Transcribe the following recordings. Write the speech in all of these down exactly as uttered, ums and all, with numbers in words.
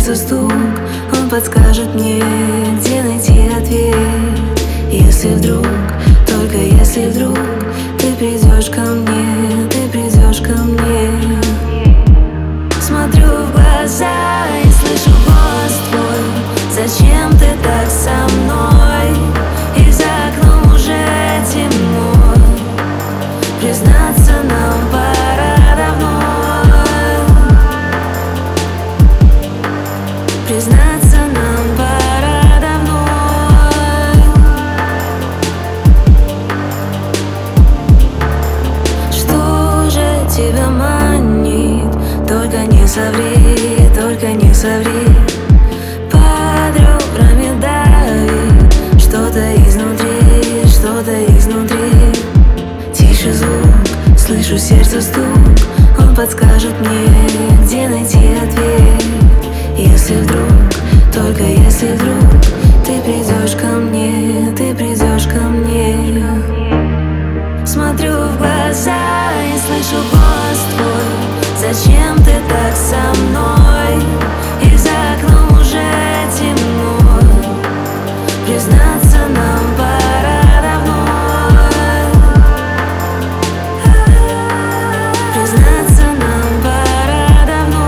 сердца стук, он подскажет мне, где найти ответ. Если вдруг, только если вдруг ты придешь ко мне, ты придешь ко мне. Смотрю в глаза и слышу голос твой: зачем ты так со мной? И за окном уже темно, признаться нам пора давно. Признаться нам пора давно. Что же тебя манит? Только не соври, только не соври. Под ребрами давит что-то изнутри, что-то изнутри. Тише звук, слышу сердце стук, он подскажет мне, где найти ответ. Если вдруг, только если вдруг ты придешь ко мне, ты придешь ко мне. Смотрю в глаза и слышу голос твой: зачем ты так со мной? И за окном уже темно, признаться нам пора давно. Признаться нам пора давно.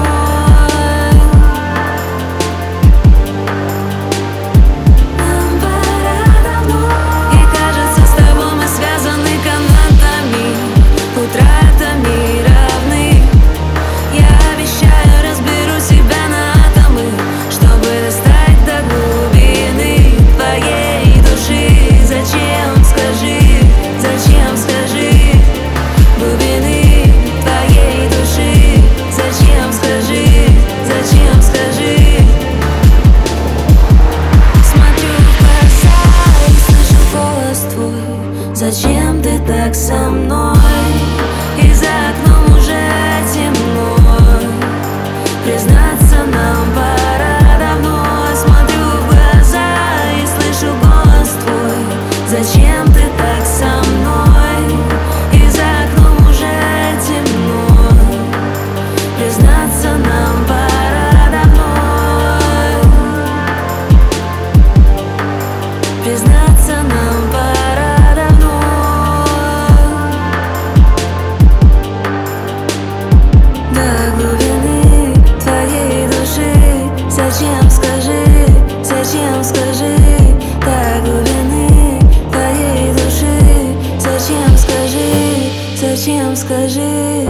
Нам пора давно. И кажется, с тобой мы связаны канатами, утратами равны. Я обещаю, разберу себя на атомы, чтобы достать до глубины твоей души. Зачем, скажи, зачем, скажи, глубины твоей души. Зачем, скажи, зачем, скажи. Смотрю в глаза и слышу голос твой: зачем ты так со мной? И за окном уже темно, признаться нам пора давно. Смотрю в глаза и слышу голос твой: зачем ты так со мной? И за окном уже темно, признаться нам пора давно. Признаться нам пора давно. До глубины твоей души. Зачем, скажи, зачем, скажи. До глубины твоей души. Зачем, скажи, зачем, скажи.